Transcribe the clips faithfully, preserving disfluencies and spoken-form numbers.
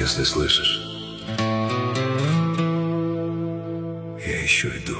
если слышишь. Я еще иду.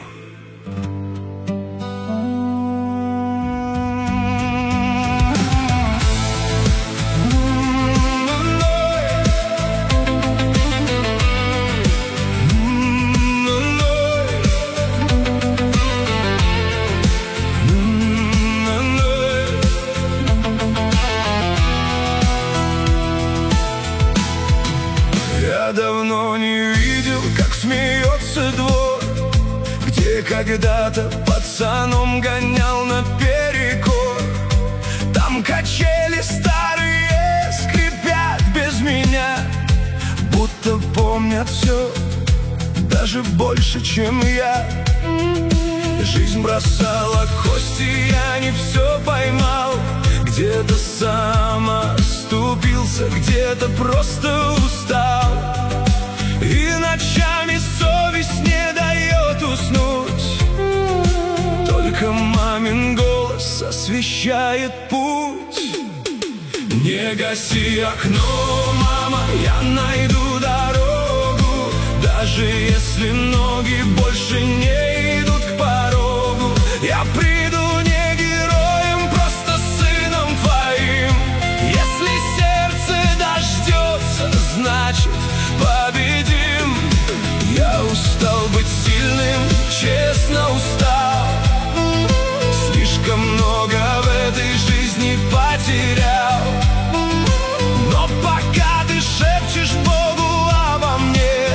Я давно не видел, как смеется двор, где когда-то пацаном гонял наперекор. Там качели старые скрипят без меня, будто помнят все, даже больше, чем я. Жизнь бросала кости, я не все поймал. Где-то сам оступился, где-то просто устал. И ночами совесть не дает уснуть, только мамин голос освещает путь. Не гаси окно, мама, я найду дорогу, даже если ноги больше не идут к порогу. Я приду не героем, просто сыном твоим. Если сердце дождется, значит победим. Я устал быть сильным, честно устал. Слишком много в этой жизни потерял. Но пока ты шепчешь Богу обо мне,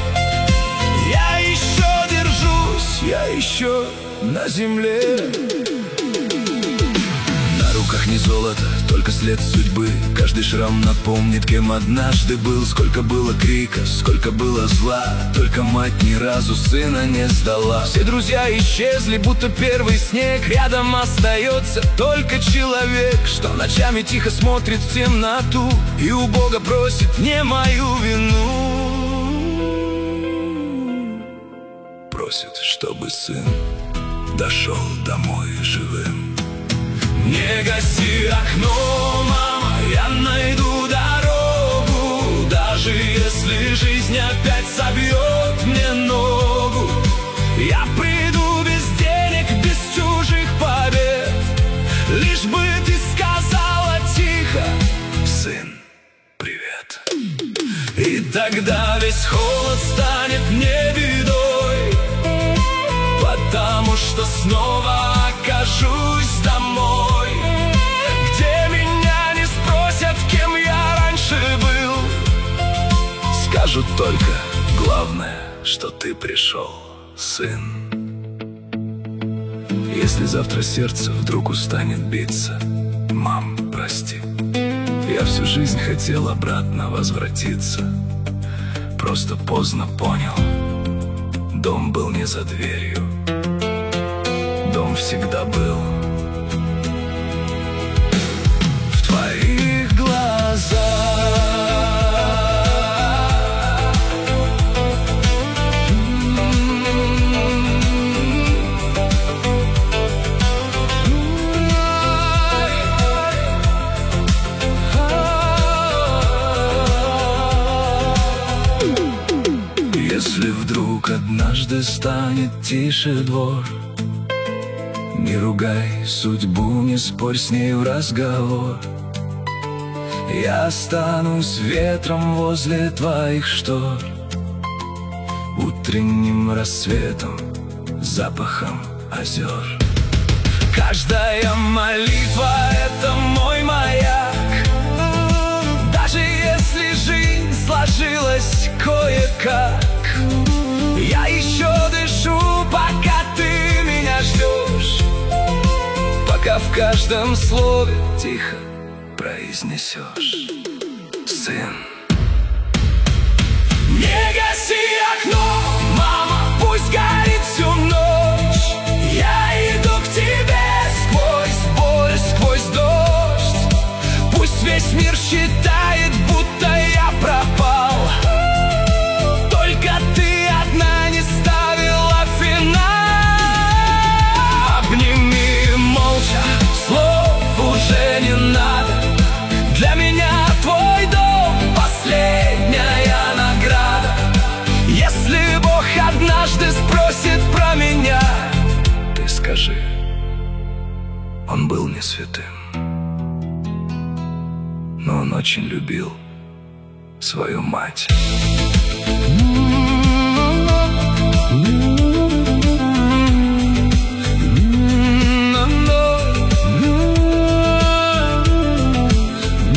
я еще держусь, я еще на земле. На руках не золото, только след судьбы. Каждый шрам напомнит, кем однажды был. Сколько было крика, сколько было зла, только мать ни разу сына не сдала. Все друзья исчезли, будто первый снег. Рядом остается только человек, что ночами тихо смотрит в темноту и у Бога просит не мою вину. Просит, чтобы сын дошел домой живым. Не гаси окно, мама, я найду дорогу, даже если жизнь опять собьет мне ногу. Я приду без денег, без чужих побед, лишь бы ты сказала тихо: сын, привет. И тогда весь холод станет не бедой, потому что снова окажусь домой, где меня не спросят, кем я раньше был. Скажут только: главное, что ты пришел, сын. Если завтра сердце вдруг устанет биться, мам, прости, я всю жизнь хотел обратно возвратиться. Просто поздно понял, дом был не за дверью, дом всегда был в твоих глазах. Если вдруг однажды станет тише двор, не ругай судьбу, не спорь с ней в разговор. Я останусь ветром возле твоих штор, утренним рассветом, запахом озер. Каждая молитва — это мой маяк, даже если жизнь сложилась кое-как. Я еще дышу, пока ты меня ждешь, пока в каждом слове тихо произнесешь: сын. Не гаси окно, мама, пусть горит всю ночь. Я иду к тебе сквозь боль, сквозь дождь. Пусть весь мир считает, будто я пропал, только ты одна не ставила финал. Обними молча, слов уже не надо. Для меня твой дом — последняя святым. Но он очень любил свою мать.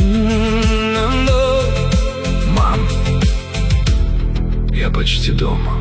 Мам, я почти дома.